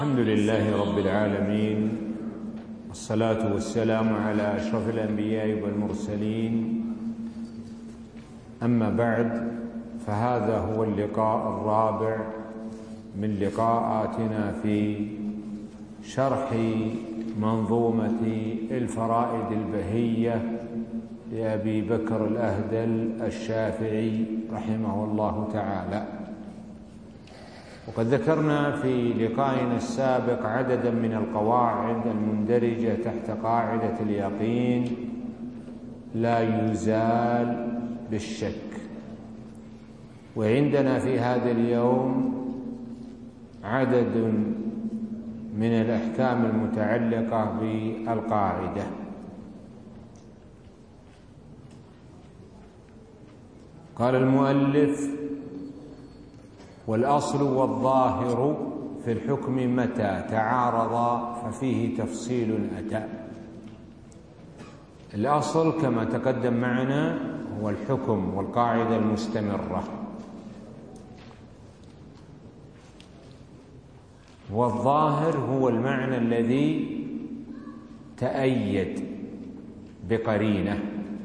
الحمد لله رب العالمين، والصلاة والسلام على أشرف الأنبياء والمرسلين. أما بعد، فهذا هو اللقاء الرابع من لقاءاتنا في شرح منظومة الفرائد البهية لأبي بكر الأهدل الشافعي رحمه الله تعالى. وقد ذكرنا في لقائنا السابق عددا من القواعد المندرجة تحت قاعدة اليقين لا يزال بالشك. وعندنا في هذا اليوم عدد من الأحكام المتعلقة بالقاعدة. قال المؤلف: والأصل والظاهر في الحكم متى تعارضا ففيه تفصيل أتى. الأصل كما تقدم معنا هو الحكم والقاعدة المستمرة، والظاهر هو المعنى الذي تأيد بقرينة.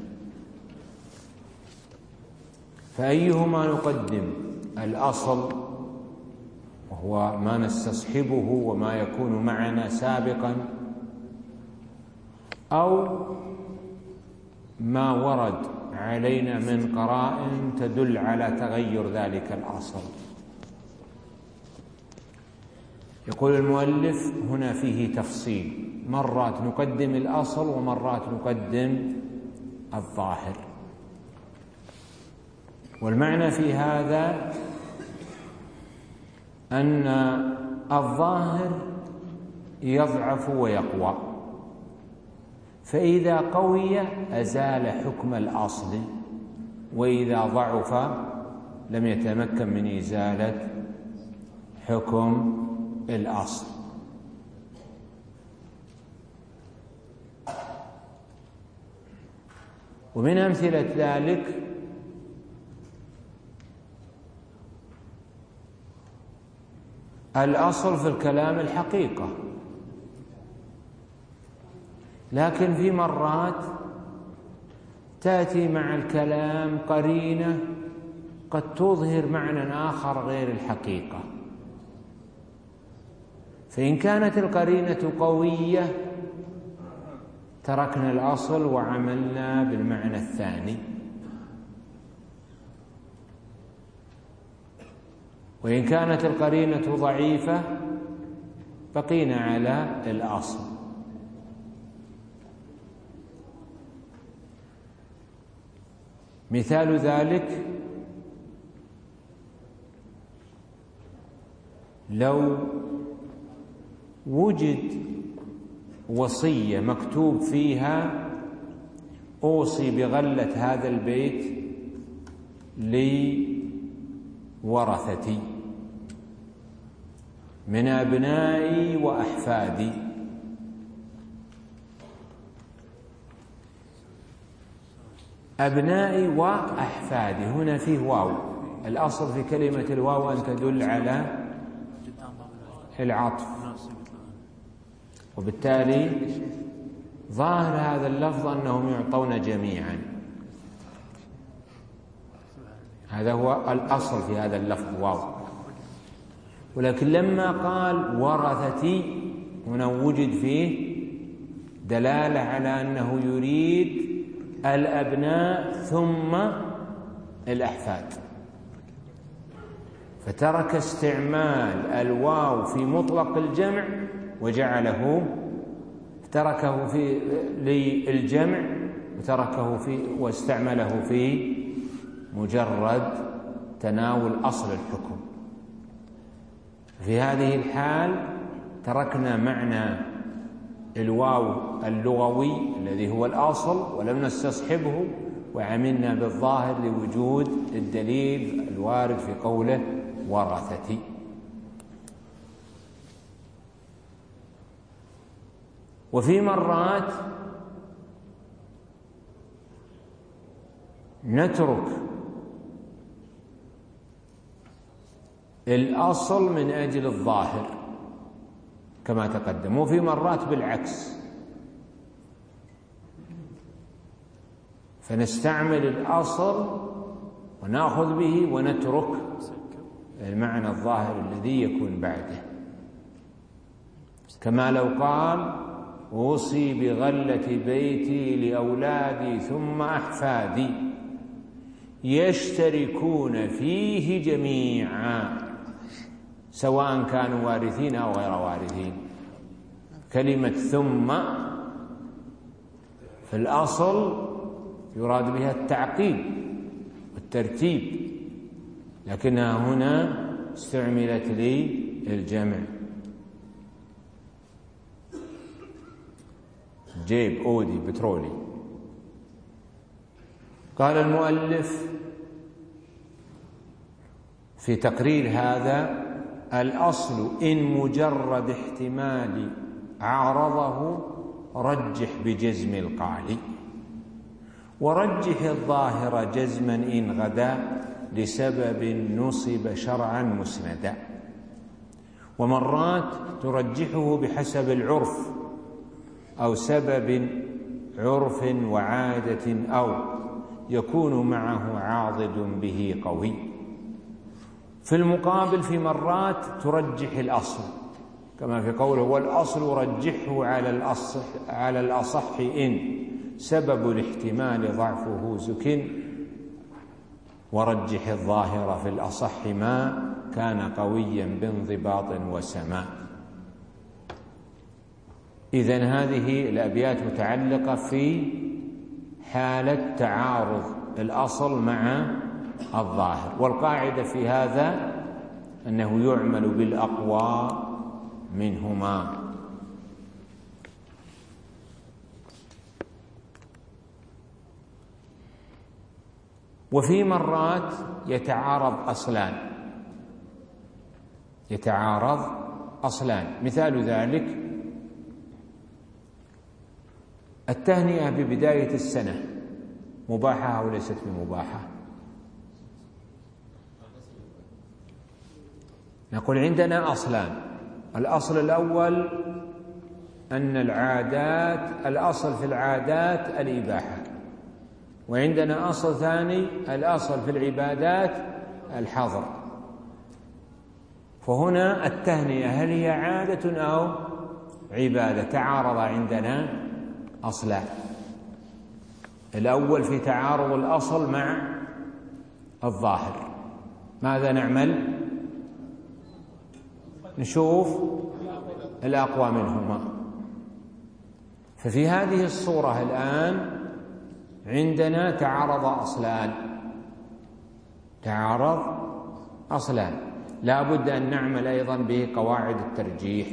فأيهما نقدم؟ الأصل وهو ما نستصحبه وما يكون معنا سابقا، أو ما ورد علينا من قرائن تدل على تغير ذلك الأصل. يقول المؤلف: هنا فيه تفصيل، مرات نقدم الأصل ومرات نقدم الظاهر. والمعنى في هذا أن الظاهر يضعف ويقوى، فإذا قوي أزال حكم الأصل، وإذا ضعف لم يتمكن من إزالة حكم الأصل. ومن أمثلة ذلك الأصل في الكلام الحقيقة، لكن في مرات تأتي مع الكلام قرينة قد تظهر معنى آخر غير الحقيقة، فإن كانت القرينة قوية تركنا الأصل وعملنا بالمعنى الثاني، وإن كانت القرينة ضعيفة بقينا على الأصل. مثال ذلك: لو وجد وصية مكتوب فيها أوصي بغلة هذا البيت لورثتي من أبنائي وأحفادي، أبنائي وأحفادي، هنا فيه واو. الأصل في كلمة الواو أن تدل على العطف، وبالتالي ظاهر هذا اللفظ أنهم يعطون جميعا. هذا هو الأصل في هذا اللفظ واو. ولكن لما قال ورثتي هنا وجد فيه دلالة على أنه يريد الأبناء ثم الأحفاد، فترك استعمال الواو في مطلق الجمع تركه في للجمع واستعمله في مجرد تناول أصل الحكم. في هذه الحال تركنا معنى الواو اللغوي الذي هو الأصل ولم نستصحبه، وعملنا بالظاهر لوجود الدليل الوارد في قوله ورثتي. وفي مرات نترك الأصل من أجل الظاهر، كما تقدم، وفي مرات بالعكس، فنستعمل الأصل ونأخذ به ونترك المعنى الظاهر الذي يكون بعده. كما لو قال أوصي بغلة بيتي لأولادي ثم أحفادي يشتركون فيه جميعا سواء كانوا وارثين أو غير وارثين. كلمة ثم في الأصل يراد بها التعقيب والترتيب، لكنها هنا استعملت للجمع. جيب أودي بترولي. قال المؤلف في تقرير هذا: الأصل إن مجرد احتمال عارضه رجح بجزم القال، ورجح الظاهر جزما إن غدا لسبب نصب شرعا مسندا. ومرات ترجحه بحسب العرف أو سبب عرف وعادة، أو يكون معه عاضد به قوي. في المقابل في مرات ترجح الأصل، كما في قوله: والأصل رجحه على الأصح إن سبب الاحتمال ضعفه زك، ورجح الظاهر في الأصح ما كان قويا بانضباط وسماء. إذن هذه الأبيات متعلقة في حالة تعارض الأصل مع الظاهر، والقاعدة في هذا أنه يعمل بالأقوى منهما. وفي مرات يتعارض أصلان. مثال ذلك التهنئة ببداية السنة، مباحة أو ليست بمباحة؟ نقول عندنا أصلان. الأصل الأول أن الأصل في العادات الإباحة، وعندنا أصل ثاني الأصل في العبادات الحظر. فهنا التهنئة هل هي عادة أو عبادة؟ تعارض عندنا أصلان. الأول في تعارض الأصل مع الظاهر، ماذا نعمل؟ نشوف الأقوى منهما. ففي هذه الصورة الآن عندنا تعارض أصلان، لا بد أن نعمل أيضا بقواعد الترجيح.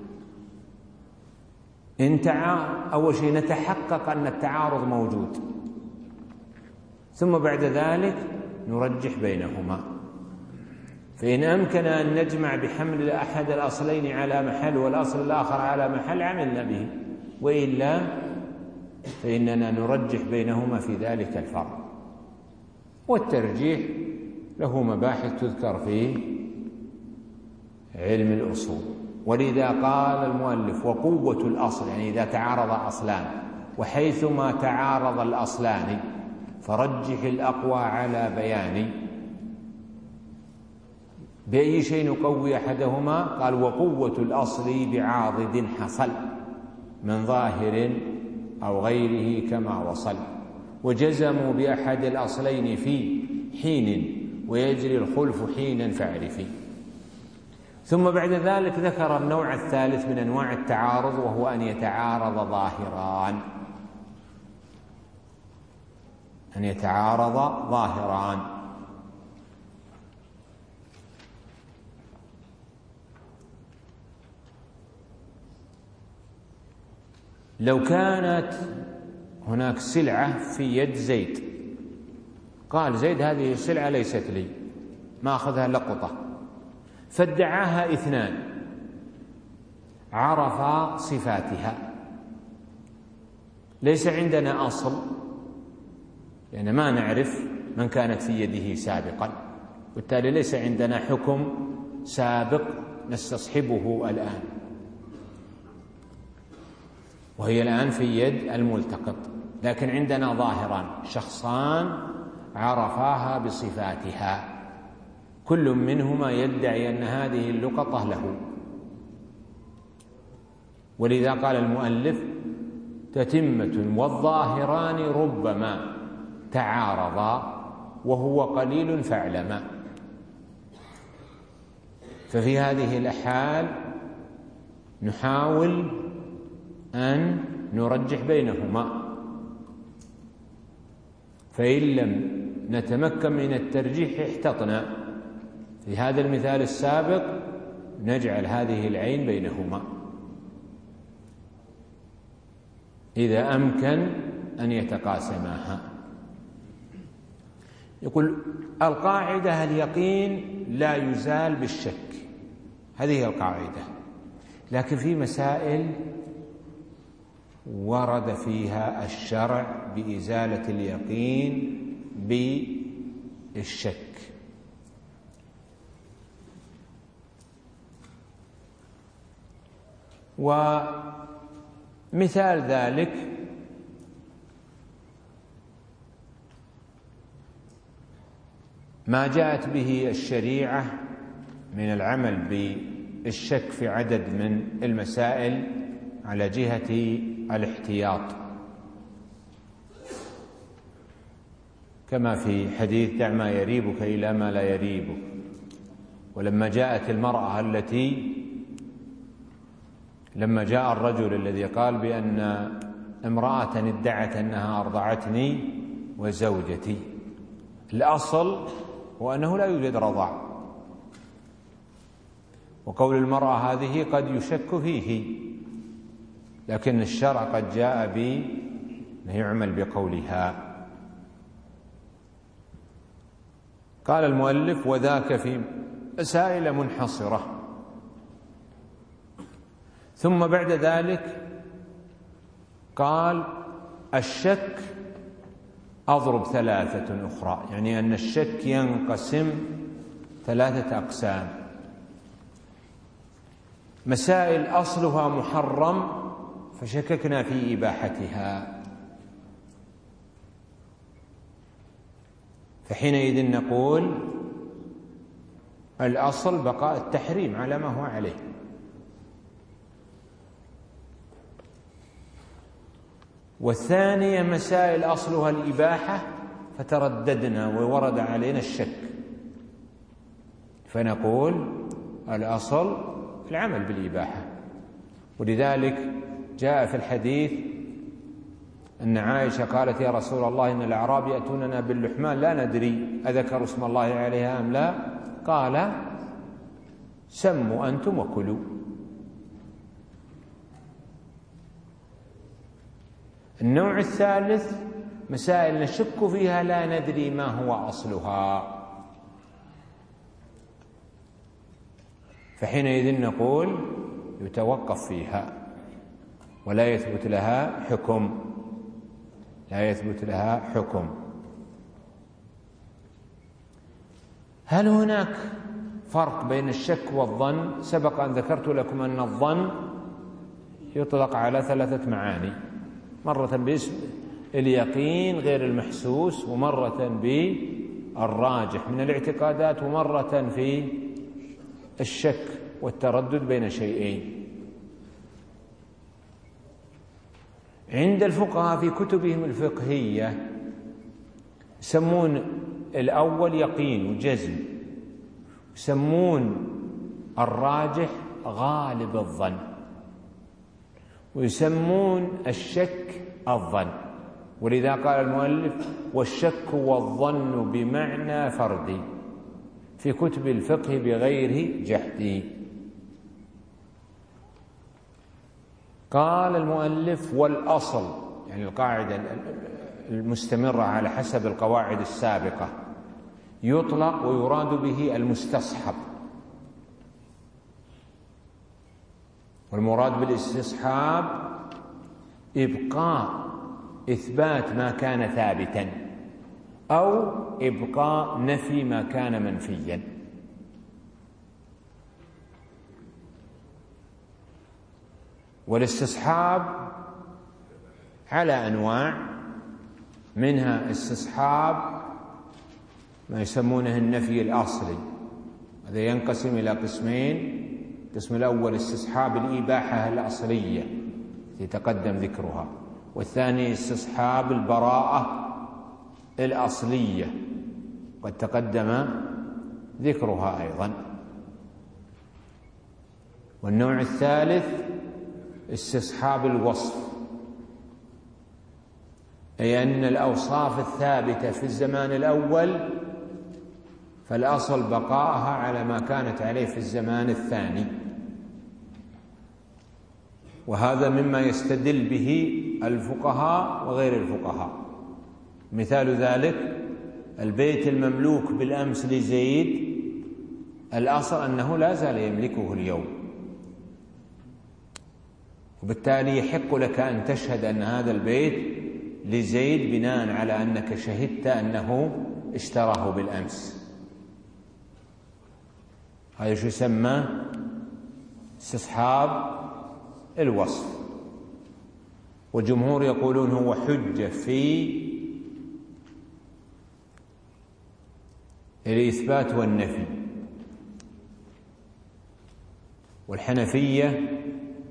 أول شيء نتحقق أن التعارض موجود، ثم بعد ذلك نرجح بينهما. فإن أمكن أن نجمع بحمل أحد الأصلين على محل والأصل الآخر على محل عملنا به، وإلا فإننا نرجح بينهما في ذلك الفرق. والترجيح له مباحث تذكر في علم الأصول. ولذا قال المؤلف: وقوة الأصل، يعني إذا تعارض أصلان، وحيثما تعارض الأصلان فرجح الأقوى على بيان. بأي شيء نقوي أحدهما؟ قال: وقوة الأصل بعاضد حصل من ظاهر أو غيره كما وصل، وجزموا بأحد الأصلين في حين ويجري الخلف حينا فاعرفي. ثم بعد ذلك ذكر النوع الثالث من أنواع التعارض، وهو أن يتعارض ظاهران. لو كانت هناك سلعة في يد زيد، قال زيد: هذه السلعة ليست لي، ما أخذها لقطة، فادعاها اثنان عرفا صفاتها. ليس عندنا أصل، لأن ما نعرف من كانت في يده سابقا، بالتالي ليس عندنا حكم سابق نستصحبه الآن. وهي الآن في يد الملتقط. لكن عندنا ظاهران، شخصان عرفاها بصفاتها، كل منهما يدعي أن هذه اللقطة له، ولذا قال المؤلف: تتمة والظاهران ربما تعارضا وهو قليل فاعلما. ففي هذه الأحوال نحاول أن نرجح بينهما، فإن لم نتمكن من الترجيح احتطنا. في هذا المثال السابق نجعل هذه العين بينهما إذا أمكن أن يتقاسماها. يقول: القاعدة اليقين لا يزال بالشك، هذه هي القاعدة. لكن في مسائل ورد فيها الشرع بإزالة اليقين بالشك. ومثال ذلك ما جاءت به الشريعة من العمل بالشك في عدد من المسائل على جهة الاحتياط، كما في حديث: دع ما يريبك إلى ما لا يريبك. ولما جاءت المرأة لما جاء الرجل الذي قال بأن امرأة ادعت أنها أرضعتني وزوجتي، الأصل هو أنه لا يوجد رضاع، وقول المرأة هذه قد يشك فيه، لكن الشرع قد جاء بأنه يعمل بقولها. قال المؤلف: وذاك في مسائل منحصرة. ثم بعد ذلك قال: الشك أضرب ثلاثة أخرى، يعني أن الشك ينقسم ثلاثة أقسام: مسائل أصلها محرم فشككنا في إباحتها، فحينئذ نقول الأصل بقاء التحريم على ما هو عليه. والثانية مسائل أصلها الإباحة فترددنا وورد علينا الشك، فنقول الأصل العمل بالإباحة. ولذلك جاء في الحديث أن عائشة قالت: يا رسول الله، إن الأعراب يأتوننا باللحمان لا ندري أذكروا اسم الله عليها أم لا؟ قال: سموا أنتم وكلوا. النوع الثالث مسائل نشك فيها لا ندري ما هو أصلها، فحينئذ نقول يتوقف فيها ولا يثبت لها حكم، لا يثبت لها حكم. هل هناك فرق بين الشك والظن؟ سبق أن ذكرت لكم أن الظن يطلق على ثلاثة معاني: مرة باسم اليقين غير المحسوس، ومرة بالراجح من الاعتقادات، ومرة في الشك والتردد بين شيئين. عند الفقهاء في كتبهم الفقهية يسمون الأول يقين وجزم، يسمون الراجح غالب الظن، ويسمون الشك الظن. ولذا قال المؤلف: والشك والظن بمعنى فردي في كتب الفقه بغير جحد. قال المؤلف: والأصل، يعني القاعدة المستمرة على حسب القواعد السابقة، يطلق ويراد به المستصحب، والمراد بالاستصحاب إبقاء إثبات ما كان ثابتا أو إبقاء نفي ما كان منفيا. والاستصحاب على أنواع، منها استصحاب ما يسمونه النفي الأصلي، هذا ينقسم إلى قسمين. القسم الأول استصحاب الإباحة الأصلية التي تقدم ذكرها، والثاني استصحاب البراءة الأصلية قد تقدم ذكرها أيضا. والنوع الثالث استصحاب الوصف، أي أن الأوصاف الثابتة في الزمان الأول فالأصل بقاءها على ما كانت عليه في الزمان الثاني، وهذا مما يستدل به الفقهاء وغير الفقهاء. مثال ذلك البيت المملوك بالأمس لزيد الأصل أنه لا زال يملكه اليوم، وبالتالي يحق لك أن تشهد أن هذا البيت لزيد بناء على أنك شهدت أنه اشتراه بالأمس. هذا شو يسمى؟ استصحاب الوصف. والجمهور يقولون هو حجة في الإثبات والنفي، والحنفية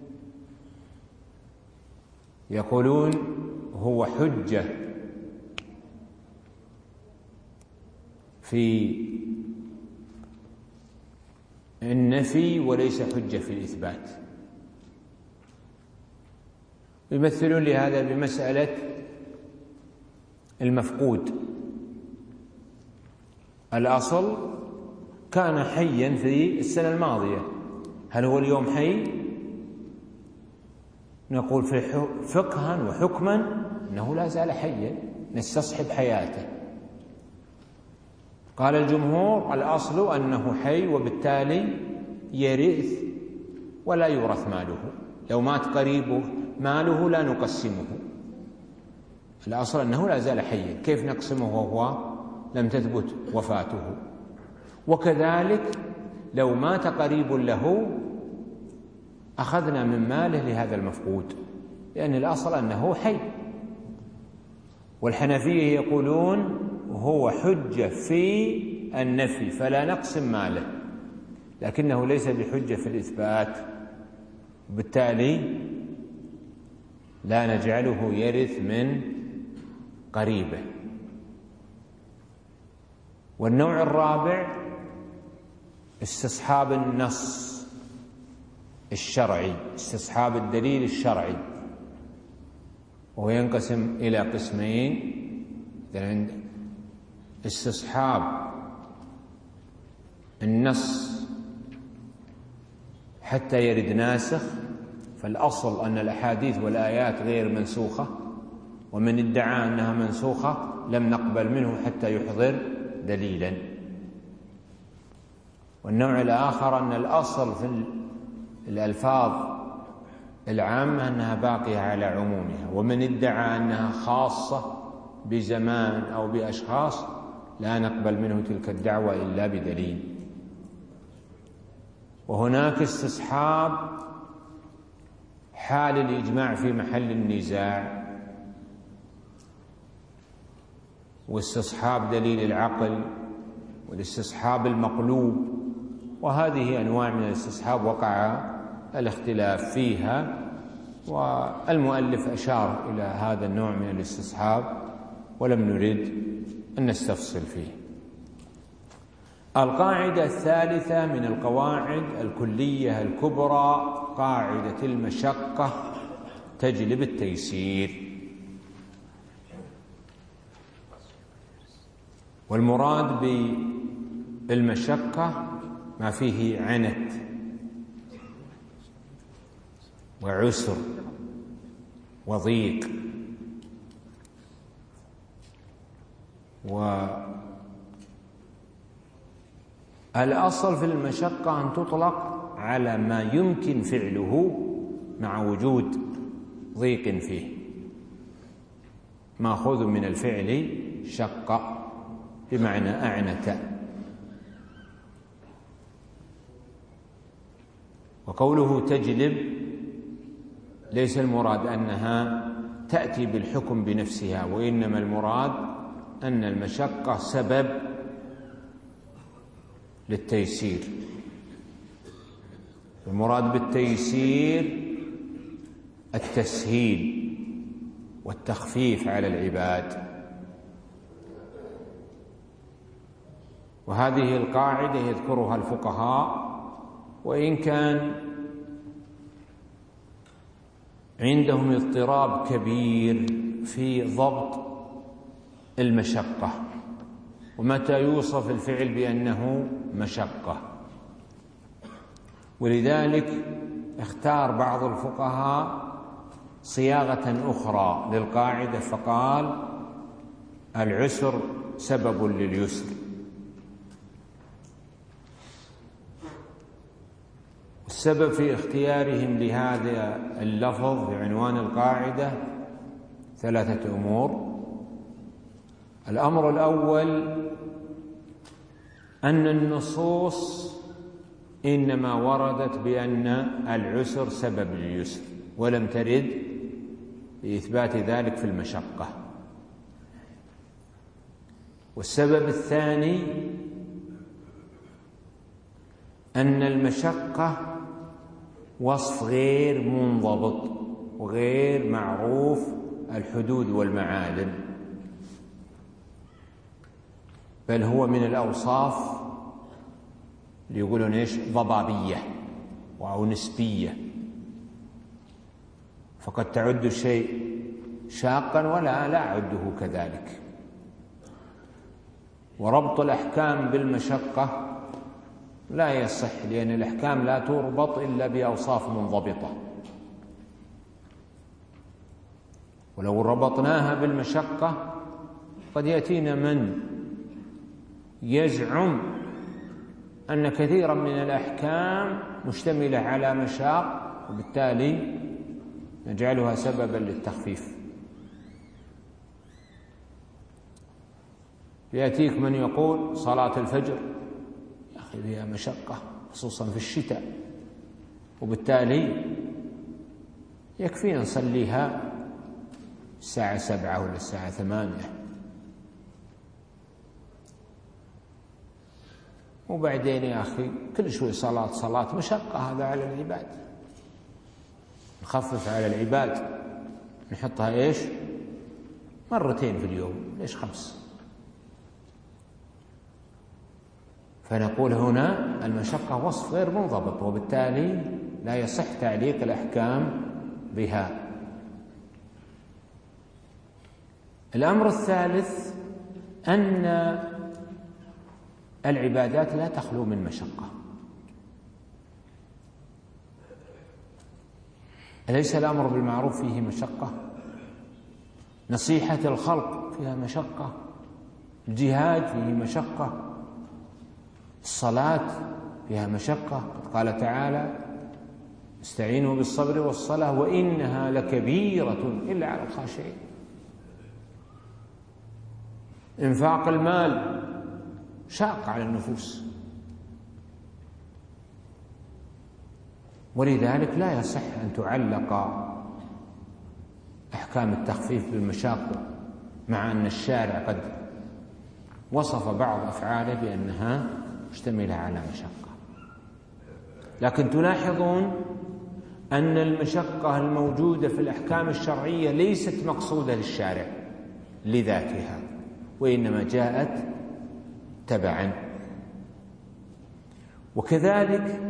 يقولون هو حجة في النفي وليس حجة في الإثبات. يمثلون لهذا بمسألة المفقود. الأصل كان حيا في السنة الماضية، هل هو اليوم حي؟ نقول في فقها وحكما أنه لا زال حيا، نستصحب حياته. قال الجمهور الأصل أنه حي وبالتالي يرث ولا يورث ماله، لو مات قريبه ماله لا نقسمه، الأصل أنه لا زال حيا، كيف نقسمه وهو لم تثبت وفاته؟ وكذلك لو مات قريب له أخذنا من ماله لهذا المفقود، لأن الأصل أنه حي. والحنفية يقولون هو حجة في النفي فلا نقسم ماله، لكنه ليس بحجة في الإثبات، وبالتالي لا نجعله يرث من قريبه. والنوع الرابع استصحاب النص الشرعي، استصحاب الدليل الشرعي، وهو ينقسم إلى قسمين. استصحاب النص حتى يرد ناسخ، فالأصل أن الأحاديث والآيات غير منسوخة، ومن ادعى أنها منسوخة لم نقبل منه حتى يحضر دليلا. والنوع الآخر أن الأصل في الألفاظ العامة أنها باقية على عمومها، ومن ادعى أنها خاصة بزمان أو بأشخاص لا نقبل منه تلك الدعوة إلا بدليل. وهناك استصحاب حال الإجماع في محل النزاع، واستصحاب دليل العقل، والاستصحاب المقلوب، وهذه أنواع من الاستصحاب وقع الاختلاف فيها، والمؤلف أشار إلى هذا النوع من الاستصحاب ولم نرد أن نستفصل فيه. القاعدة الثالثة من القواعد الكلية الكبرى قاعدة المشقة تجلب التيسير. والمراد بالمشقة ما فيه عنت وعسر وضيق. والأصل في المشقة أن تطلق على ما يمكن فعله مع وجود ضيق فيه، ماخوذ من الفعل شق بمعنى أعنت. وقوله تجلب ليس المراد أنها تأتي بالحكم بنفسها، وإنما المراد أن المشقة سبب للتيسير. المراد بالتيسير التسهيل والتخفيف على العباد. وهذه القاعدة يذكرها الفقهاء، وإن كان عندهم اضطراب كبير في ضبط المشقة ومتى يوصف الفعل بأنه مشقة. ولذلك اختار بعض الفقهاء صياغة أخرى للقاعدة فقال: العسر سبب لليسر. السبب في اختيارهم لهذا اللفظ بعنوان القاعدة 3 أمور. الأمر الأول أن النصوص إنما وردت بأن العسر سبب لليسر، ولم ترد لإثبات ذلك في المشقة. والسبب الثاني أن المشقة وصف غير منضبط وغير معروف الحدود والمعالم، بل هو من الأوصاف اللي يقولون إيش؟ ضبابية أو نسبية. فقد تعد الشيء شاقا ولا لا أعده كذلك. وربط الأحكام بالمشقة لا يصح، لأن الأحكام لا تربط إلا بأوصاف منضبطة، ولو ربطناها بالمشقة قد يأتينا من يزعم أن كثيرا من الأحكام مشتملة على مشاق، وبالتالي نجعلها سببا للتخفيف. يأتيك من يقول صلاة الفجر يا أخي فيها مشقة خصوصا في الشتاء، وبالتالي يكفي نصليها الساعة 7 ولا الساعة 8. وبعدين يا أخي كل شوي صلاة مشقة، هذا على العباد. نخفف على العباد، نحطها إيش؟ 2 في اليوم، ليش 5؟ فنقول هنا المشقة وصف غير منضبط، وبالتالي لا يصح تعليق الأحكام بها. الأمر الثالث أن العبادات لا تخلو من مشقة. أليس الأمر بالمعروف فيه مشقة؟ نصيحة الخلق فيها مشقة، الجهاد فيه مشقة، الصلاة فيها مشقة. قال تعالى: استعينوا بالصبر والصلاة وإنها لكبيرة إلا على الخاشعين. إنفاق المال شاق على النفوس، ولذلك لا يصح أن تعلق أحكام التخفيف بالمشاق، مع أن الشارع قد وصف بعض أفعاله بأنها مشتملة على مشقة. لكن تلاحظون أن المشقة الموجودة في الأحكام الشرعية ليست مقصودة للشارع لذاتها، وإنما جاءت تبعا. وكذلك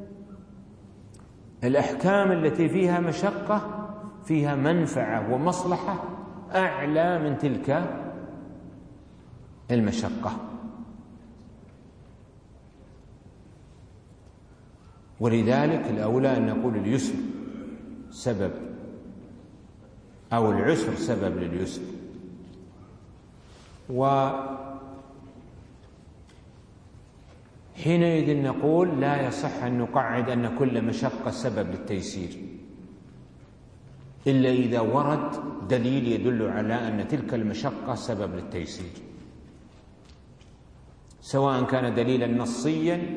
الأحكام التي فيها مشقة فيها منفعة ومصلحة أعلى من تلك المشقة، ولذلك الأولى أن نقول اليسر سبب أو العسر سبب لليسر. وحينئذ نقول لا يصح أن نقعد أن كل مشقة سبب للتيسير، إلا إذا ورد دليل يدل على أن تلك المشقة سبب للتيسير، سواء كان دليلا نصيا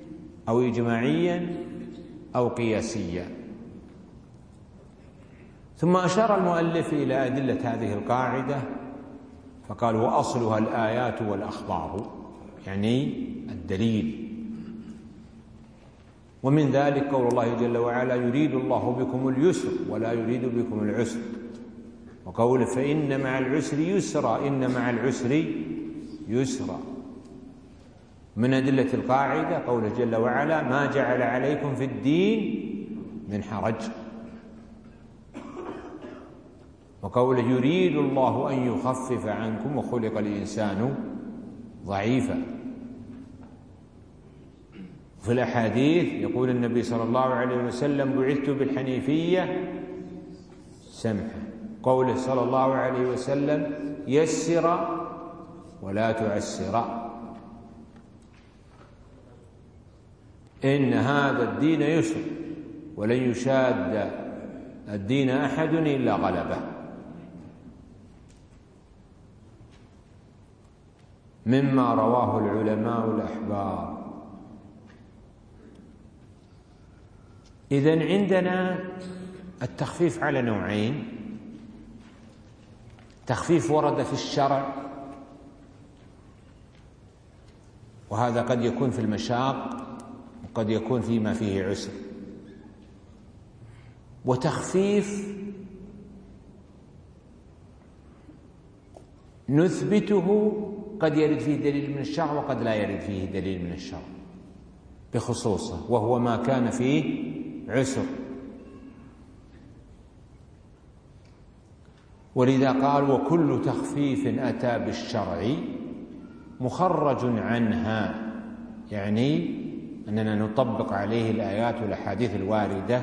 أو إجماعيا أو قياسيا. ثم أشار المؤلف إلى أدلة هذه القاعدة فقال: وأصلها الآيات والأخبار، يعني الدليل. ومن ذلك قول الله جل وعلا: يريد الله بكم اليسر ولا يريد بكم العسر، وقوله: فإن مع العسر يسرا، إن مع العسر يسرا. من أدلة القاعدة قوله جل وعلا: ما جعل عليكم في الدين من حرج، وقوله: يريد الله أن يخفف عنكم وخلق الإنسان ضعيفا. في الأحاديث يقول النبي صلى الله عليه وسلم: بعثت بالحنيفية سمحة. قوله صلى الله عليه وسلم: يسر ولا تعسر، إن هذا الدين يسر ولن يشاد الدين أحد إلا غلبه. مما رواه العلماء الأحبار. إذن عندنا التخفيف على نوعين: تخفيف ورد في الشرع، وهذا قد يكون في المشاق وقد يكون فيما فيه عسر، وتخفيف نثبته قد يرد فيه دليل من الشرع وقد لا يرد فيه دليل من الشرع بخصوصه، وهو ما كان فيه عسر. ولذا قال: وكل تخفيف أتى بالشرع مخرج عنها، يعني أننا نطبق عليه الآيات والأحاديث الواردة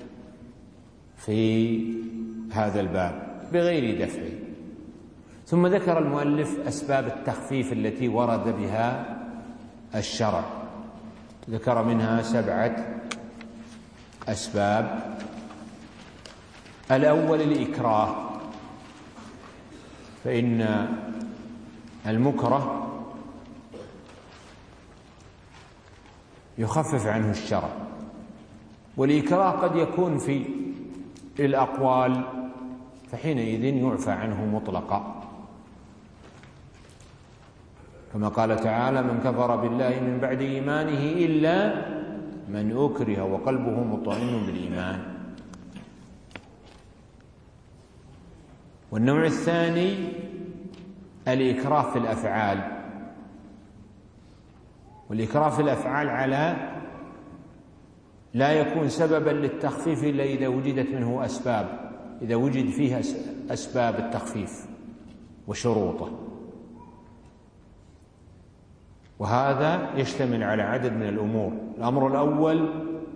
في هذا الباب بغير دفع. ثم ذكر المؤلف أسباب التخفيف التي ورد بها الشرع، ذكر منها 7 أسباب. الأول الإكراه، فإن المكره يخفف عنه الشرع، والإكراه قد يكون في الأقوال فحينئذ يعفى عنه مطلقا، كما قال تعالى: من كفر بالله من بعد إيمانه إلا من أكره وقلبه مطمئن بالإيمان. والنوع الثاني الإكراه في الأفعال، والإكراه في الأفعال على لا يكون سببا للتخفيف إلا إذا وجدت منه أسباب، إذا وجد فيها أسباب التخفيف وشروطه، وهذا يشتمل على عدد من الأمور. الأمر الأول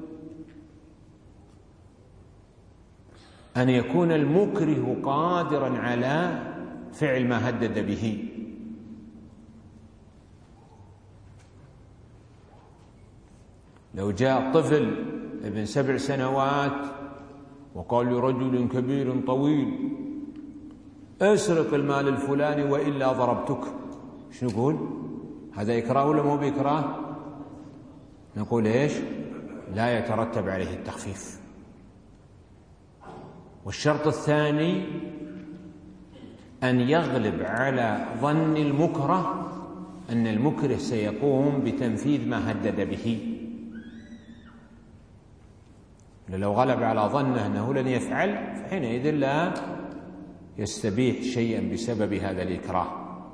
أن يكون المكره قادرا على فعل ما هدد به، لو جاء طفل ابن 7 سنوات وقال لرجل كبير طويل: اسرق المال الفلاني وإلا ضربتك، شو نقول؟ هذا إكراه ولا مو بإكراه؟ نقول إيش؟ لا يترتب عليه التخفيف. والشرط الثاني أن يغلب على ظن المكره أن المكره سيقوم بتنفيذ ما هدد به، لو غلب على ظنه أنه لن يفعل فحينئذ لا يستبيح شيئا بسبب هذا الإكراه.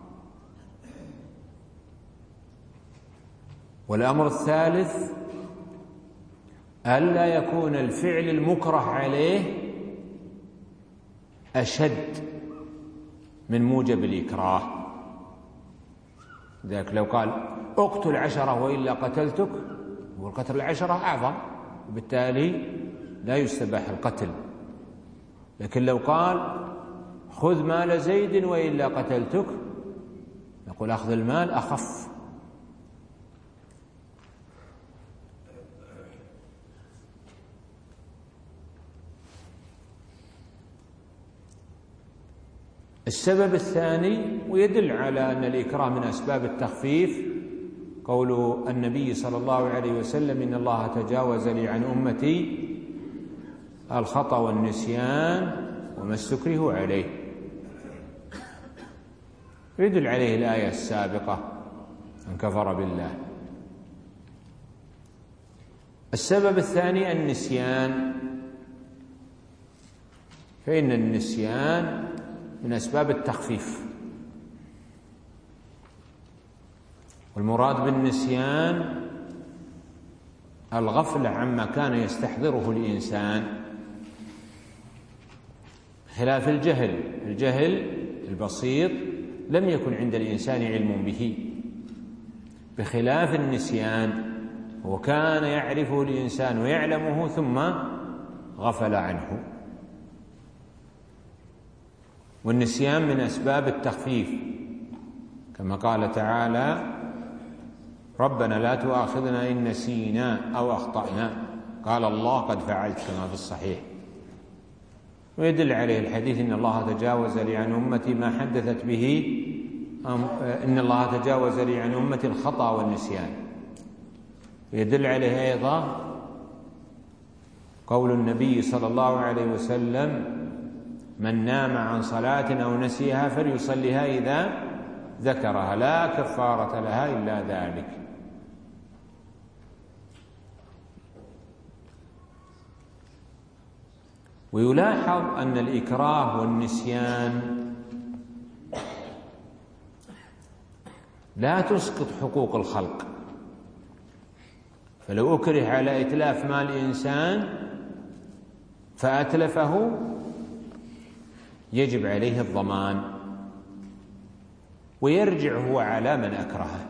والأمر الثالث ألا يكون الفعل المكره عليه أشد من موجب الإكراه. ذلك لو قال: اقتل 10 وإلا قتلتك، والقتل 10 أعظم، وبالتالي لا يستباح القتل. لكن لو قال: خذ مال زيد وإلا قتلتك، نقول أخذ المال أخف. السبب الثاني ويدل على أن الإكراه من أسباب التخفيف قول النبي صلى الله عليه وسلم: إن الله تجاوز لي عن أمتي الخطأ والنسيان وما استكرهوا عليه، يدل عليه الآية السابقة من كفر بالله. السبب الثاني النسيان، فإن النسيان من أسباب التخفيف، والمراد بالنسيان الغفلة عما كان يستحضره الإنسان، خلاف الجهل البسيط لم يكن عند الإنسان علم به، بخلاف النسيان وكان يعرفه الإنسان ويعلمه ثم غفل عنه. والنسيان من أسباب التخفيف، كما قال تعالى: ربنا لا تؤاخذنا إن نسينا أو أخطأنا، قال الله قد فعلت، كما في الصحيح. ويدل عليه الحديث: إن الله تجاوز لي عن أمتي ما حدثت به، إن الله تجاوز لي عن أمتي الخطأ والنسيان. يدل عليه أيضا قول النبي صلى الله عليه وسلم: من نام عن صلاة أو نسيها فليصليها إذا ذكرها، لا كفارة لها إلا ذلك. ويلاحظ أن الإكراه والنسيان لا تسقط حقوق الخلق، فلو أكره على إتلاف مال إنسان فأتلفه يجب عليه الضمان، ويرجع هو على من أكرهه.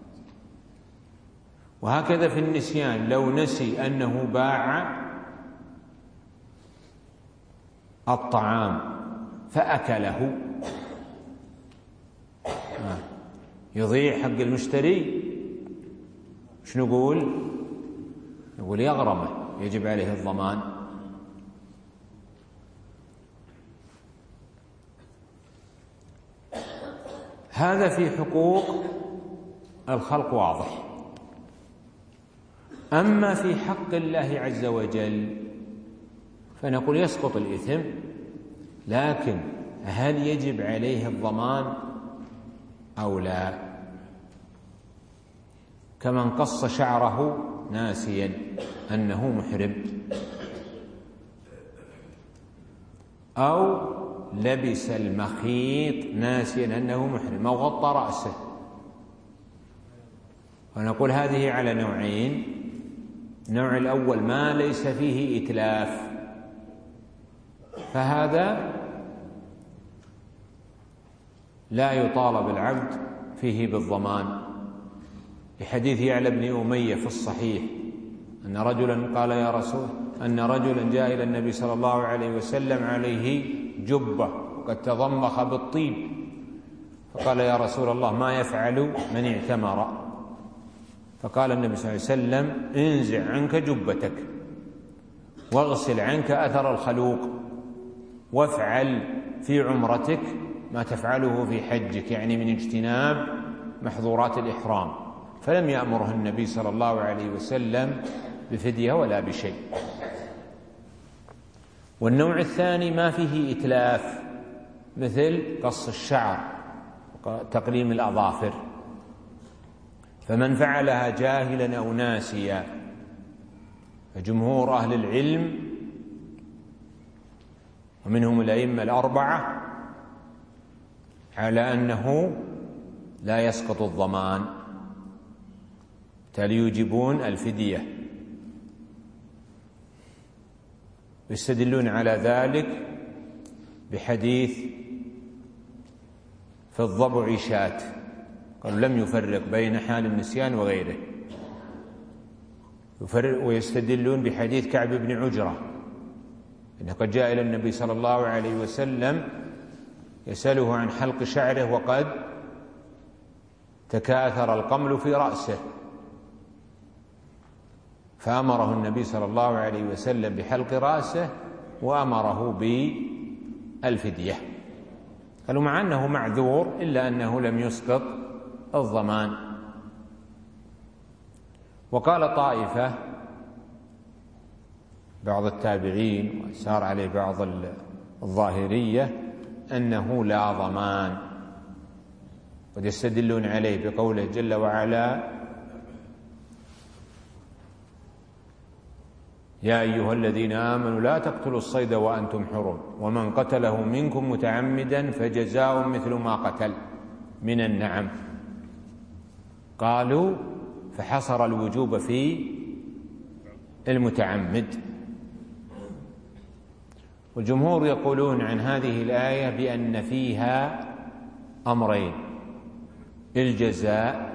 وهكذا في النسيان، لو نسي أنه باع الطعام فأكله يضيع حق المشتري، وش نقول؟ نقول يغرمه، يجب عليه الضمان. هذا في حقوق الخلق واضح. أما في حق الله عز وجل فنقول يسقط الإثم، لكن هل يجب عليه الضمان أو لا؟ كمن قص شعره ناسيا أنه محرم، أو لبس المخيط ناسيا أنه محرم، أو غطى رأسه. ونقول هذه على نوعين: النوع الأول ما ليس فيه إتلاف، فهذا لا يطالب العبد فيه بالضمان، لحديث يعلى بن أمية في الصحيح أن رجلا جاء إلى النبي صلى الله عليه وسلم عليه جبة وقد تضمخ بالطيب، فقال: يا رسول الله، ما يفعل من اعتمر؟ فقال النبي صلى الله عليه وسلم: انزع عنك جبتك واغسل عنك أثر الخلوق، وافعل في عمرتك ما تفعله في حجك، يعني من اجتناب محظورات الإحرام. فلم يأمره النبي صلى الله عليه وسلم بفدية ولا بشيء. والنوع الثاني ما فيه إتلاف، مثل قص الشعر وتقليم الأظافر، فمن فعلها جاهلا أو ناسيا فجمهور أهل العلم ومنهم الأئمة الأربعة على أنه لا يسقط الضمان، بالتالي يوجبون الفدية. يستدلون على ذلك بحديث: في الضبع شاة، قالوا لم يفرق بين حال النسيان وغيره. ويستدلون بحديث كعب بن عجرة إنه قد جاء إلى النبي صلى الله عليه وسلم يسأله عن حلق شعره وقد تكاثر القمل في رأسه، فأمره النبي صلى الله عليه وسلم بحلق رأسه وأمره بالفدية. قالوا مع أنه معذور إلا أنه لم يسقط الضمان. وقال طائفة بعض التابعين وسار عليه بعض الظاهرية أنه لا ضمان، قد يستدلون عليه بقوله جل وعلا: يا أيها الذين آمنوا لا تقتلوا الصيد وأنتم حرم ومن قتله منكم متعمدا فجزاء مثل ما قتل من النعم. قالوا فحصر الوجوب في المتعمد. والجمهور يقولون عن هذه الآية بأن فيها أمرين: الجزاء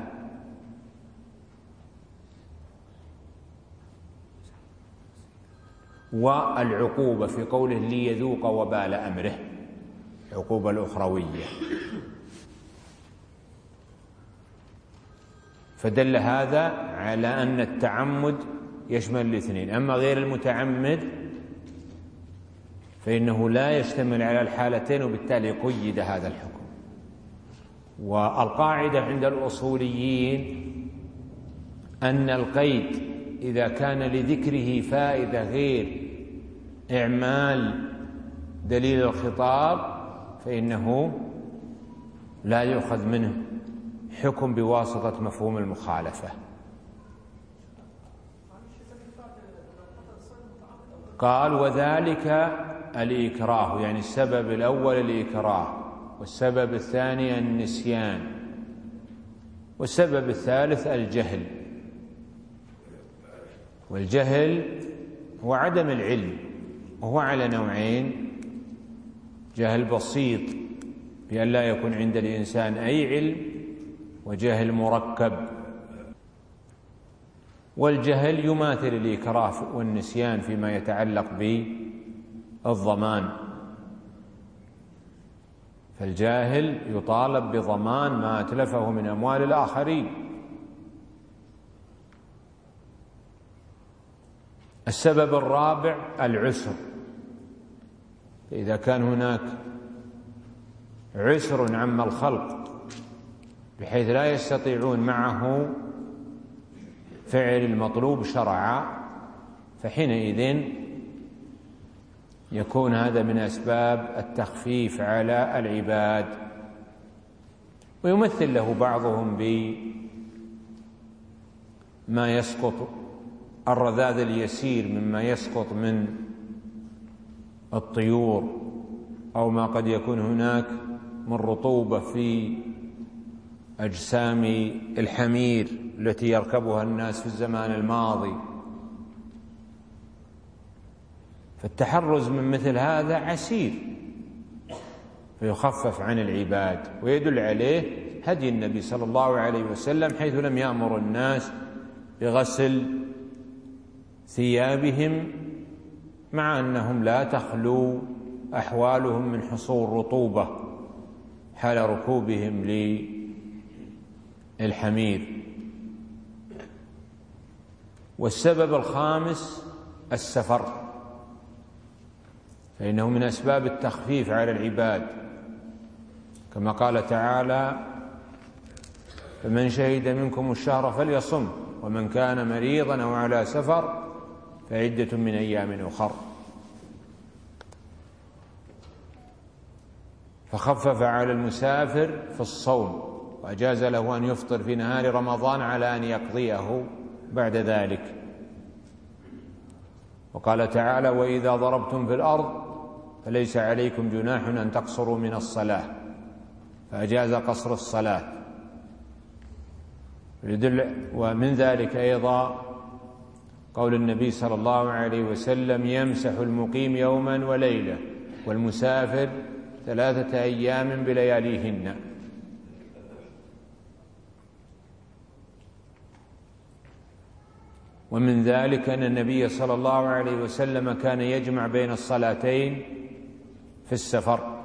والعقوبة، في قوله ليذوق وبال أمره، العقوبة الأخروية. فدل هذا على أن التعمد يشمل الاثنين. أما غير المتعمد فإنه لا يشتمل على الحالتين، وبالتالي قيد هذا الحكم. والقاعدة عند الأصوليين أن القيد إذا كان لذكره فائدة غير إعمال دليل الخطاب فإنه لا يؤخذ منه حكم بواسطة مفهوم المخالفة. قال: وذلك الإكراه، يعني السبب الأول الإكراه، والسبب الثاني النسيان، والسبب الثالث الجهل. والجهل هو عدم العلم، وهو على نوعين: جهل بسيط بأن لا يكون عند الإنسان أي علم، وجهل مركب. والجهل يماثل الإكراه والنسيان فيما يتعلق بالضمان، فالجاهل يطالب بضمان ما أتلفه من أموال الآخرين. السبب الرابع العسر، إذا كان هناك عسر عم الخلق بحيث لا يستطيعون معه فعل المطلوب شرعا، فحينئذ يكون هذا من أسباب التخفيف على العباد. ويمثل له بعضهم بما يسقط الرذاذ اليسير مما يسقط من الطيور، أو ما قد يكون هناك من رطوبة في أجسام الحمير التي يركبها الناس في الزمان الماضي. فالتحرز من مثل هذا عسير، فيخفف عن العباد. ويدل عليه هدي النبي صلى الله عليه وسلم، حيث لم يأمر الناس بغسل ثيابهم، مع أنهم لا تخلو أحوالهم من حصول رطوبة حال ركوبهم للحمير. والسبب الخامس السفر، فإنه من أسباب التخفيف على العباد، كما قال تعالى: فمن شهد منكم الشهر فليصم ومن كان مريضا أو على سفر فعدة من أيام أخر. فخفف على المسافر في الصوم، وأجاز له أن يفطر في نهار رمضان على أن يقضيه بعد ذلك. وقال تعالى: وإذا ضربتم في الأرض فليس عليكم جناح أن تقصروا من الصلاة، فأجاز قصر الصلاة. ومن ذلك أيضا قول النبي صلى الله عليه وسلم: يمسح المقيم يوما وليلة والمسافر 3 أيام بلياليهن. ومن ذلك أن النبي صلى الله عليه وسلم كان يجمع بين الصلاتين في السفر.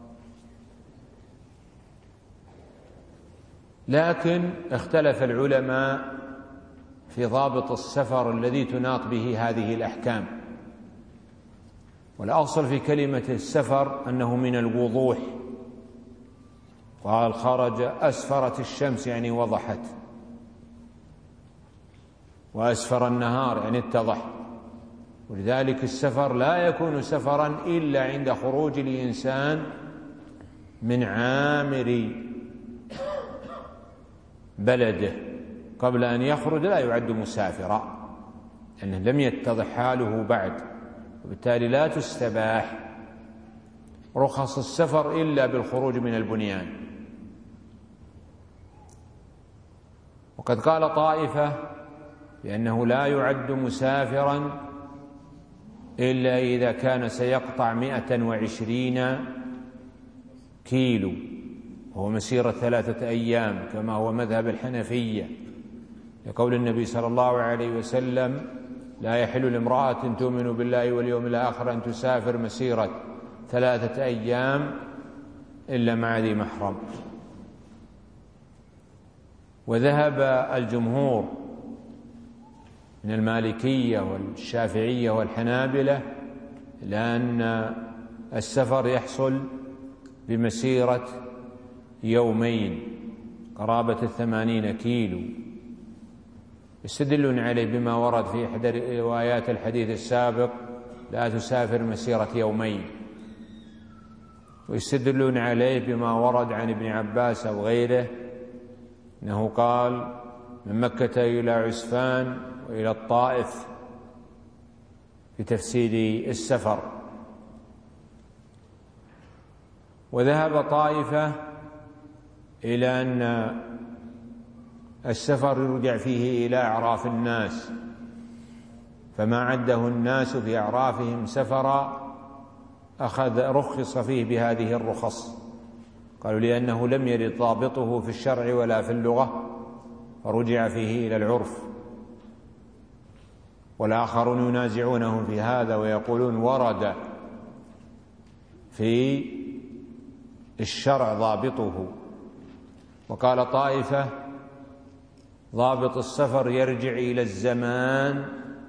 لكن اختلف العلماء في ضابط السفر الذي تناط به هذه الأحكام. والأصل في كلمة السفر أنه من الوضوح، قال: خرج أسفرت الشمس يعني وضحت، وأسفر النهار يعني اتضح. ولذلك السفر لا يكون سفرا إلا عند خروج الإنسان من عامر بلده. قبل أن يخرج لا يعد مسافرا لأنه لم يتضح حاله بعد، وبالتالي لا تستباح رخص السفر إلا بالخروج من البنيان. وقد قال طائفة بأنه لا يعد مسافرا إلا إذا كان سيقطع 120 كيلو، وهو مسيرة 3 أيام كما هو مذهب الحنفية، لقول النبي صلى الله عليه وسلم: لا يحل لامرأة تؤمن بالله واليوم الآخر أن تسافر مسيرة 3 أيام إلا مع ذي محرم. وذهب الجمهور من المالكية والشافعية والحنابلة إلى أن السفر يحصل بمسيرة يومين قرابة 80 كيلو، يستدلون عليه بما ورد في إحدى روايات الحديث السابق: لا تسافر مسيرة يومين. ويستدلون عليه بما ورد عن ابن عباس أو غيره أنه قال: من مكة إلى عسفان وإلى الطائف، في تفسير السفر. وذهب طائفة إلى أن السفر يرجع فيه إلى أعراف الناس، فما عده الناس في أعرافهم سفرا رخص فيه بهذه الرخص. قالوا: لأنه لم يرد ضابطه في الشرع ولا في اللغة، فرجع فيه إلى العرف. والآخرون ينازعونهم في هذا ويقولون: ورد في الشرع ضابطه. وقال طائفة: ضابط السفر يرجع إلى الزمان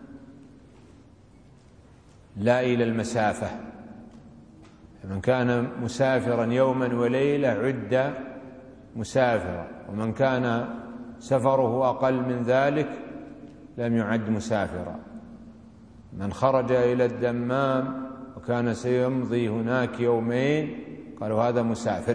لا إلى المسافة، من كان مسافرا يوما وليلة عد مسافرا، ومن كان سفره أقل من ذلك لم يعد مسافرا. من خرج إلى الدمام وكان سيمضي هناك يومين قالوا هذا مسافر.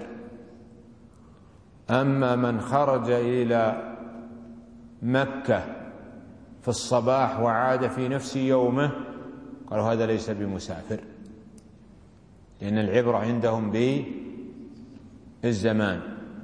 أما من خرج إلى مكة في الصباح وعاد في نفس يومه قالوا هذا ليس بمسافر، لأن العبرة عندهم بالزمان.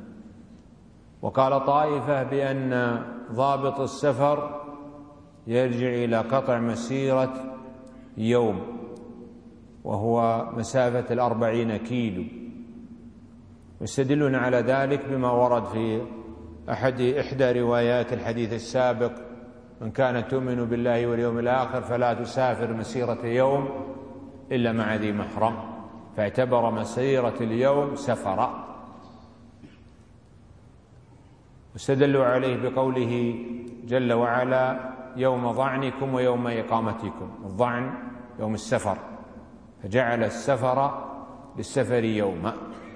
وقال طائفة بأن ضابط السفر يرجع إلى قطع مسيرة يوم، وهو مسافة 40 كيلو، يستدلون على ذلك بما ورد في إحدى روايات الحديث السابق: من كانت تؤمن بالله واليوم الآخر فلا تسافر مسيرة يوم إلا مع ذي محرم، فاعتبر مسيرة اليوم سفرا. واستدلوا عليه بقوله جل وعلا: يوم ظعنكم ويوم إقامتكم. الظعن يوم السفر، فجعل السفر للسفر يوما.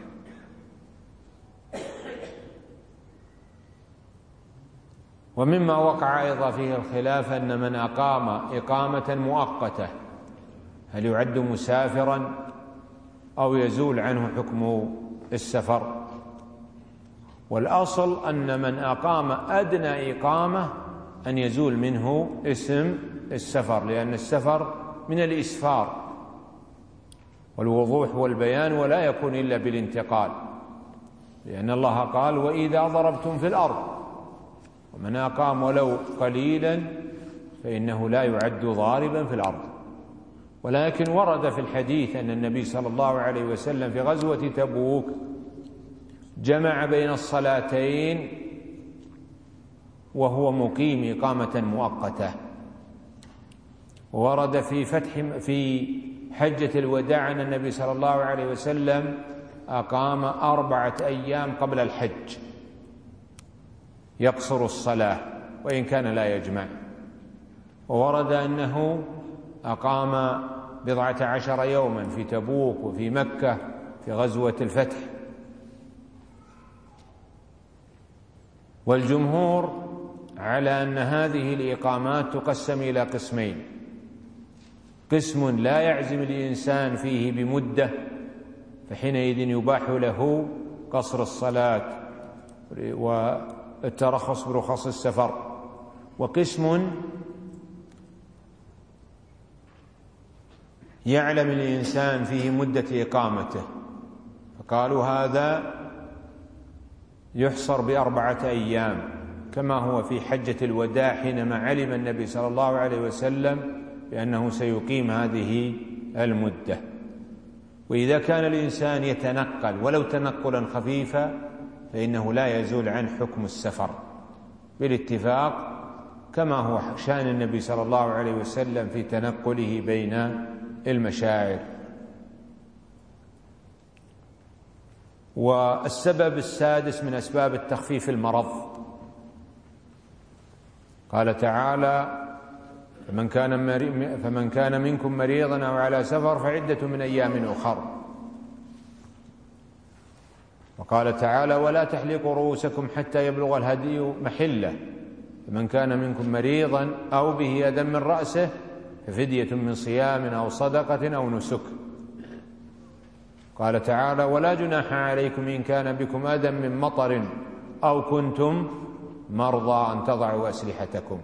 ومما وقع أيضا فيه الخلاف أن من أقام إقامة مؤقتة هل يعد مسافرا أو يزول عنه حكم السفر؟ والأصل أن من أقام أدنى إقامة أن يزول منه اسم السفر، لأن السفر من الإسفار والوضوح والبيان، ولا يكون إلا بالانتقال، لأن الله قال: وإذا ضربتم في الأرض. ومن أقام ولو قليلا فإنه لا يعد ضاربا في الأرض. ولكن ورد في الحديث أن النبي صلى الله عليه وسلم في غزوة تبوك جمع بين الصلاتين وهو مقيم إقامة مؤقتة. ورد في حجة الوداع أن النبي صلى الله عليه وسلم أقام 4 أيام قبل الحج يقصر الصلاة وإن كان لا يجمع. وورد أنه أقام 14 يوما في تبوك وفي مكة في غزوة الفتح. والجمهور على أن هذه الإقامات تقسم إلى قسمين: قسم لا يعزم الإنسان فيه بمدة، فحينئذ يباح له قصر الصلاة والترخص برخص السفر. وقسم يعلم الإنسان فيه مدة إقامته، فقالوا هذا يحصر ب4 أيام، كما هو في حجة الوداع حينما علم النبي صلى الله عليه وسلم بأنه سيقيم هذه المدة. وإذا كان الإنسان يتنقل ولو تنقلا خفيفا فإنه لا يزول عن حكم السفر بالاتفاق، كما هو شأن النبي صلى الله عليه وسلم في تنقله بين المشاعر. والسبب السادس من أسباب التخفيف المرض، قال تعالى: فمن كان منكم مريضا أو على سفر فعدة من أيام أخر. وقال تعالى: ولا تحلقوا رؤوسكم حتى يبلغ الهدي محله، فمن كان منكم مريضا أو به أذى من رأسه ففدية من صيام أو صدقة أو نسك. قال تعالى: ولا جناح عليكم إن كان بكم أذى من مطر أو كنتم مرضى أن تضعوا أسلحتكم.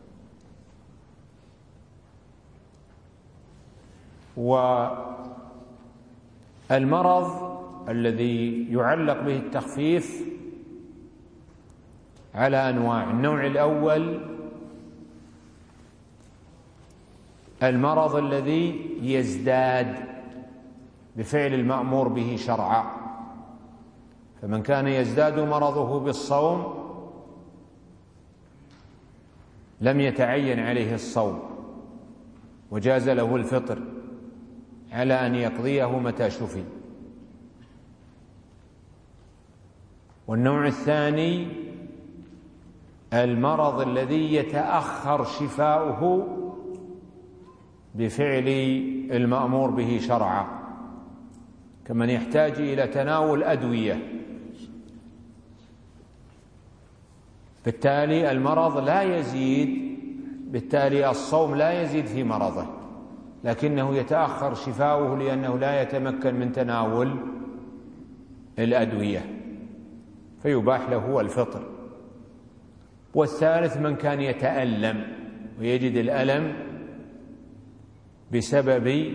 والمرض الذي يعلق به التخفيف على أنواع. النوع الأول المرض الذي يزداد بفعل المأمور به شرعا، فمن كان يزداد مرضه بالصوم لم يتعين عليه الصوم وجاز له الفطر على أن يقضيه متى شفي. والنوع الثاني المرض الذي يتأخر شفاؤه بفعل المأمور به شرعا، كمن يحتاج إلى تناول أدوية، بالتالي المرض لا يزيد، بالتالي الصوم لا يزيد في مرضه، لكنه يتأخر شفاؤه لأنه لا يتمكن من تناول الأدوية فيباح له الفطر. والثالث من كان يتألم ويجد الألم بسبب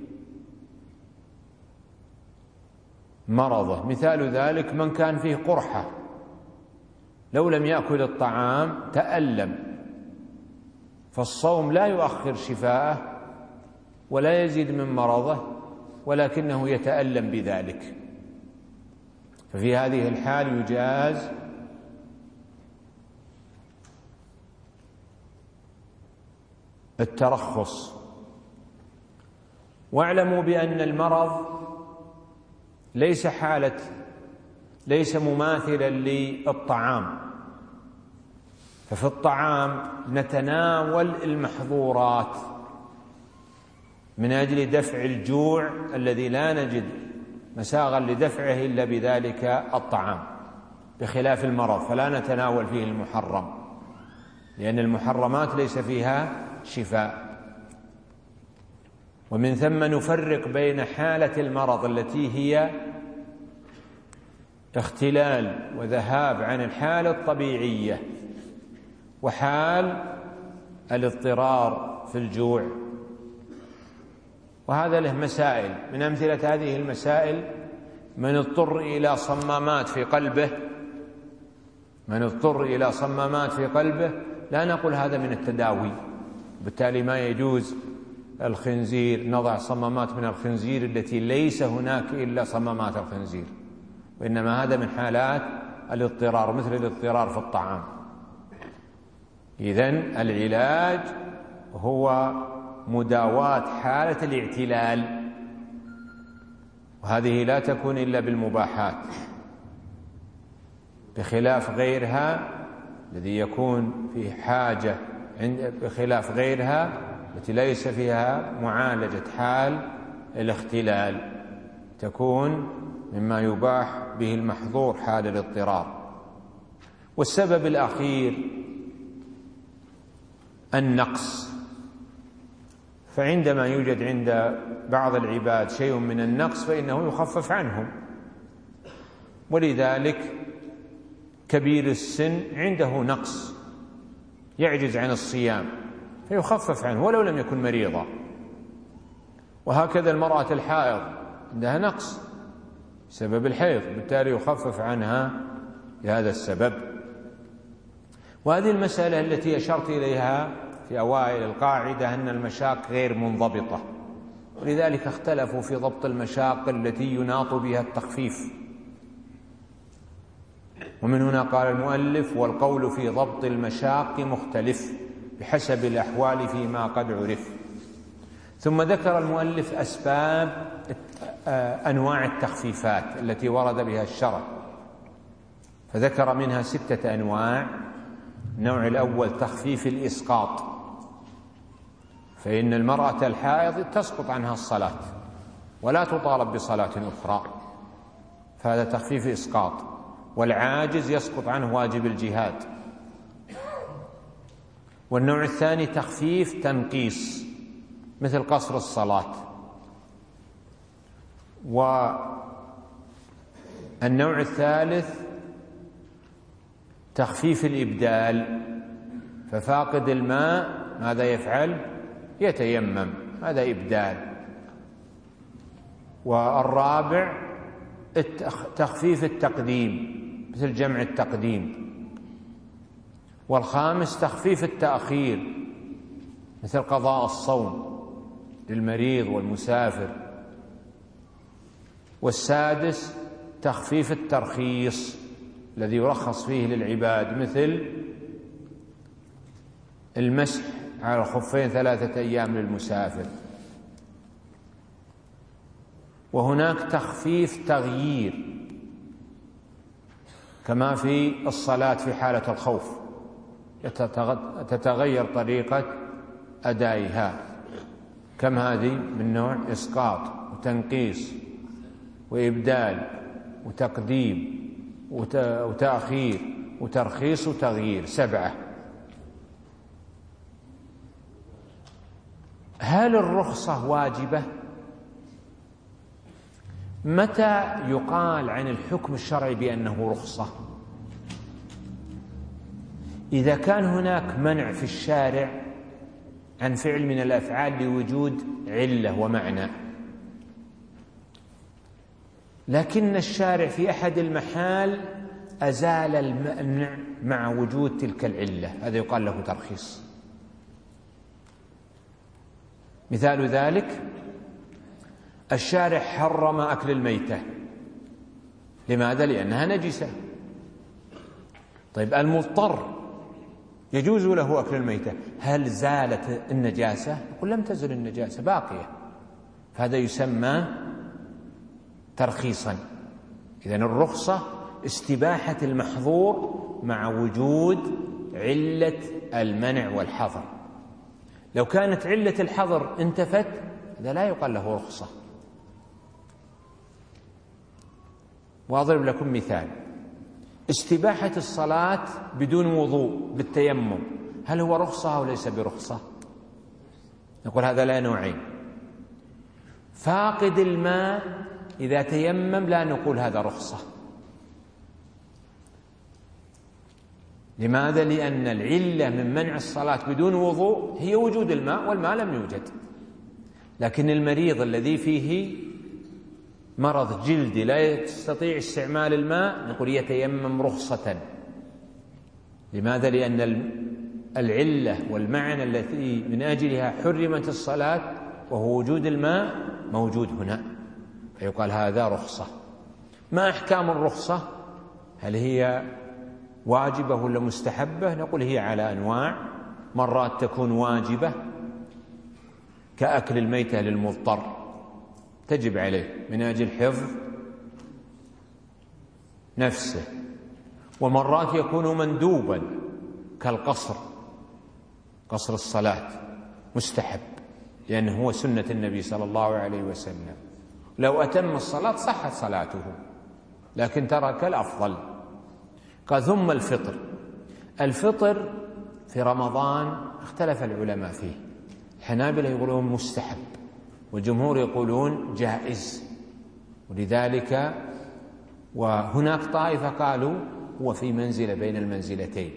مرضه، مثال ذلك من كان فيه قرحة لو لم يأكل الطعام تألم، فالصوم لا يؤخر شفاءه ولا يزيد من مرضه، ولكنه يتألم بذلك، ففي هذه الحال يجاز الترخص. واعلموا بأن المرض ليس مماثلا للطعام، ففي الطعام نتناول المحظورات من أجل دفع الجوع الذي لا نجد مساغا لدفعه إلا بذلك الطعام، بخلاف المرض فلا نتناول فيه المحرم، لأن المحرمات ليس فيها شفاء. ومن ثم نفرق بين حالة المرض التي هي اختلال وذهاب عن الحالة الطبيعية، وحال الاضطرار في الجوع، وهذا له مسائل. من أمثلة هذه المسائل من اضطر إلى صمامات في قلبه، لا نقول هذا من التداوي، بالتالي ما يجوز الخنزير نضع صمامات من الخنزير التي ليس هناك إلا صمامات الخنزير، وإنما هذا من حالات الاضطرار مثل الاضطرار في الطعام. إذن العلاج هو مداواة حالة الاعتلال، وهذه لا تكون إلا بالمباحات، بخلاف غيرها الذي يكون في حاجة، بخلاف غيرها التي ليس فيها معالجة حال الاختلال، تكون مما يباح به المحظور حال الاضطرار. والسبب الأخير النقص، فعندما يوجد عند بعض العباد شيء من النقص فإنه يخفف عنهم، ولذلك كبير السن عنده نقص يعجز عن الصيام فيخفف عنه ولو لم يكن مريضا، وهكذا المرأة الحائض عندها نقص بسبب الحيض، بالتالي يخفف عنها لهذا السبب. وهذه المسألة التي أشرت إليها في أوائل القاعدة أن المشاق غير منضبطة، ولذلك اختلفوا في ضبط المشاق التي يناط بها التخفيف. ومن هنا قال المؤلف: والقول في ضبط المشاق مختلف بحسب الأحوال فيما قد عرف. ثم ذكر المؤلف أسباب أنواع التخفيفات التي ورد بها الشرع، فذكر منها 6 أنواع. النوع الأول تخفيف الإسقاط، فإن المرأة الحائض تسقط عنها الصلاة ولا تطالب بصلاة أخرى، فهذا تخفيف إسقاط. والعاجز يسقط عنه واجب الجهاد. والنوع الثاني تخفيف تنقيص مثل قصر الصلاة. والنوع الثالث تخفيف الإبدال، ففاقد الماء ماذا يفعل؟ يتيمم، هذا إبدال. والرابع تخفيف التقديم مثل جمع التقديم. والخامس تخفيف التأخير مثل قضاء الصوم للمريض والمسافر. والسادس تخفيف الترخيص الذي يرخص فيه للعباد مثل المسح على الخفين 3 أيام للمسافر. وهناك تخفيف تغيير كما في الصلاة في حالة الخوف، تتغير طريقة أدائها. كم هذه من نوع؟ إسقاط وتنقيص وإبدال وتقديم وتأخير وترخيص وتغيير، 7. هل الرخصة واجبة؟ متى يقال عن الحكم الشرعي بأنه رخصة؟ إذا كان هناك منع في الشارع عن فعل من الأفعال لوجود علة ومعنى، لكن الشارع في أحد المحال أزال المنع مع وجود تلك العلة، هذا يقال له ترخيص. مثال ذلك الشارع حرم أكل الميتة، لماذا؟ لأنها نجسة. طيب المضطر يجوز له أكل الميتة، هل زالت النجاسة؟ يقول لم تزل النجاسة باقية، هذا يسمى ترخيصا. إذن الرخصة استباحة المحظور مع وجود علة المنع والحظر. لو كانت علة الحظر انتفت هذا لا يقال له رخصة. وأضرب لكم مثال: استباحة الصلاة بدون وضوء بالتيمم، هل هو رخصة أو ليس برخصة؟ نقول هذا لا نوعين. فاقد الماء إذا تيمم لا نقول هذا رخصة. لماذا؟ لأن العلة من منع الصلاة بدون وضوء هي وجود الماء، والماء لم يوجد. لكن المريض الذي فيه مرض جلدي لا يستطيع استعمال الماء نقول يتيمم رخصة. لماذا؟ لأن العلة والمعنى التي من أجلها حرمت الصلاة وهو وجود الماء موجود هنا، فيقال هذا رخصة. ما أحكام الرخصة؟ هل هي واجبة ولا مستحبة؟ نقول هي على أنواع. مرات تكون واجبة كأكل الميتة للمضطر، تجب عليه من أجل حفظ نفسه. ومرات يكون مندوبا كالقصر، قصر الصلاة مستحب لأنه هو سنة النبي صلى الله عليه وسلم، لو أتم الصلاة صحت صلاته لكن ترك الأفضل. قال ثم الفطر. الفطر في رمضان اختلف العلماء فيه، الحنابلة يقولون مستحب، والجمهور يقولون جائز. ولذلك وهناك طائفة قالوا هو في منزلة بين المنزلتين،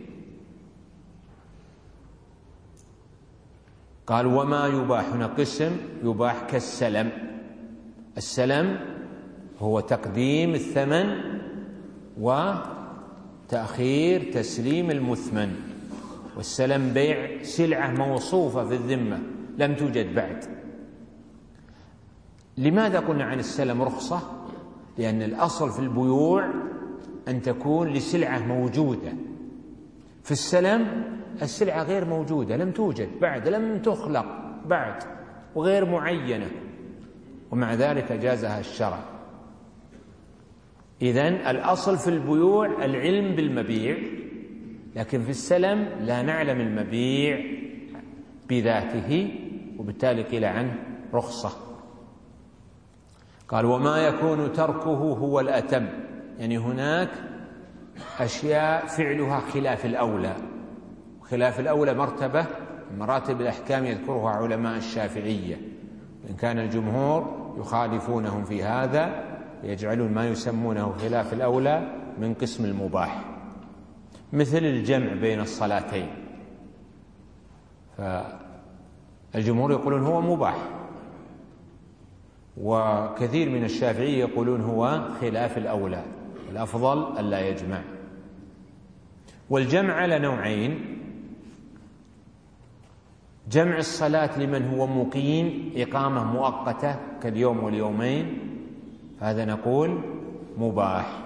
قالوا وما يباح هنا قسم يباح كالسلم. السلم هو تقديم الثمن وتأخير تسليم المثمن، والسلم بيع سلعة موصوفة في الذمة لم توجد بعد. لماذا قلنا عن السلم رخصة؟ لأن الأصل في البيوع أن تكون لسلعة موجودة. في السلم السلعة غير موجودة، لم توجد بعد، لم تخلق بعد، وغير معينة، ومع ذلك جازها الشرع. إذن الأصل في البيوع العلم بالمبيع، لكن في السلم لا نعلم المبيع بذاته، وبالتالي قيل عنه رخصة. قال وما يكون تركه هو الأتم، يعني هناك أشياء فعلها خلاف الأولى، خلاف الأولى مرتبة من مراتب الأحكام يذكرها علماء الشافعية، وإن كان الجمهور يخالفونهم في هذا، يجعلون ما يسمونه خلاف الأولى من قسم المباح، مثل الجمع بين الصلاتين، فالجمهور يقولون هو مباح، وكثير من الشافعية يقولون هو خلاف الأولى، الأفضل ألا يجمع. والجمع على نوعين: جمع الصلاة لمن هو مقيم إقامة مؤقتة كاليوم واليومين، هذا نقول مباح.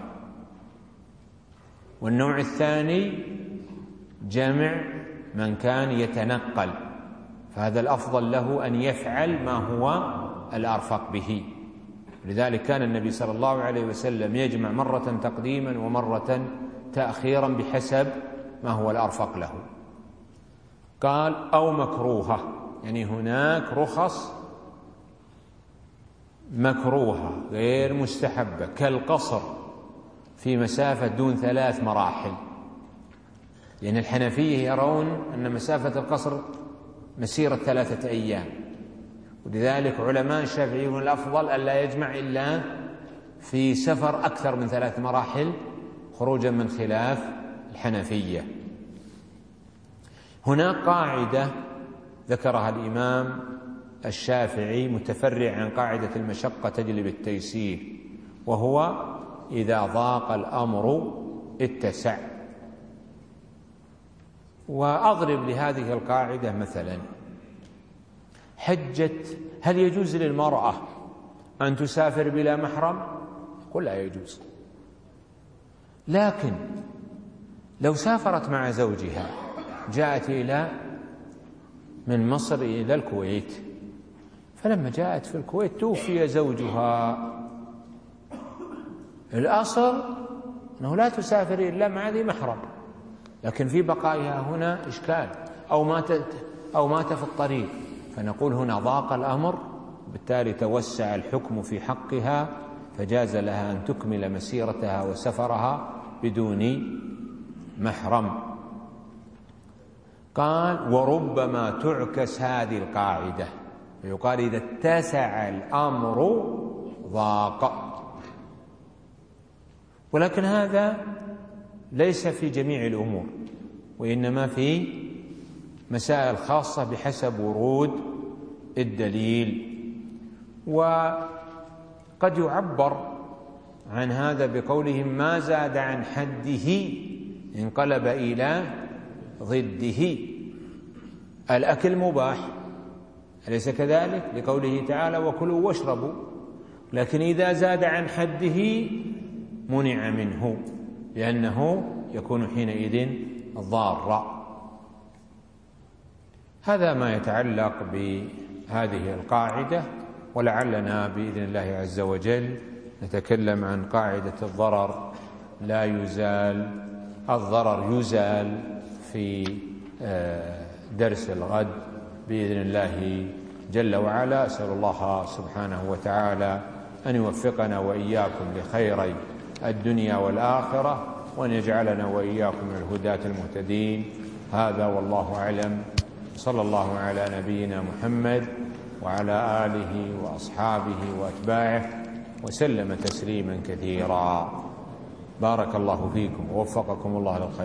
والنوع الثاني جمع من كان يتنقل، فهذا الأفضل له أن يفعل ما هو الأرفق به. لذلك كان النبي صلى الله عليه وسلم يجمع مرة تقديما ومرة تأخيرا بحسب ما هو الأرفق له. قال أو مكروهة، يعني هناك رخص مكروهة غير مستحبة، كالقصر في مسافة دون 3 مراحل، لأن الحنفية يرون أن مسافة القصر مسيرة 3 أيام، ولذلك علماء الشافعيون الأفضل ألا يجمع إلا في سفر أكثر من 3 مراحل خروجا من خلاف الحنفية. هناك قاعدة ذكرها الإمام الشافعي متفرع عن قاعدة المشقة تجلب التيسير، وهو إذا ضاق الأمر اتسع. وأضرب لهذه القاعدة مثلا: حجة، هل يجوز للمرأة أن تسافر بلا محرم؟ قل لا يجوز، لكن لو سافرت مع زوجها، جاءت من مصر إلى الكويت، فلما جاءت في الكويت توفي زوجها، الأصل أنه لا تسافر إلا مع ذي محرم، لكن في بقائها هنا إشكال، أو مات في الطريق، فنقول هنا ضاق الأمر، بالتالي توسع الحكم في حقها، فجاز لها أن تكمل مسيرتها وسفرها بدون محرم. قال وربما تعكس هذه القاعدة، فيقال إذا اتسع الأمر ضاق، ولكن هذا ليس في جميع الأمور، وإنما في مسائل خاصة بحسب ورود الدليل. وقد يعبر عن هذا بقولهم ما زاد عن حده انقلب إلى ضده. الأكل مباح، أليس كذلك؟ لقوله تعالى وكلوا واشربوا، لكن إذا زاد عن حده منع منه، لأنه يكون حينئذ ضارا. هذا ما يتعلق بهذه القاعدة، ولعلنا بإذن الله عز وجل نتكلم عن قاعدة الضرر لا يزال، الضرر يزال في درس الغد بإذن الله جل وعلا. أسأل الله سبحانه وتعالى أن يوفقنا وإياكم لخيري الدنيا والآخرة، وأن يجعلنا وإياكم من الهداة المهتدين. هذا والله أعلم، صلى الله على نبينا محمد وعلى آله وأصحابه وأتباعه وسلم تسليما كثيرا. بارك الله فيكم ووفقكم الله للخير.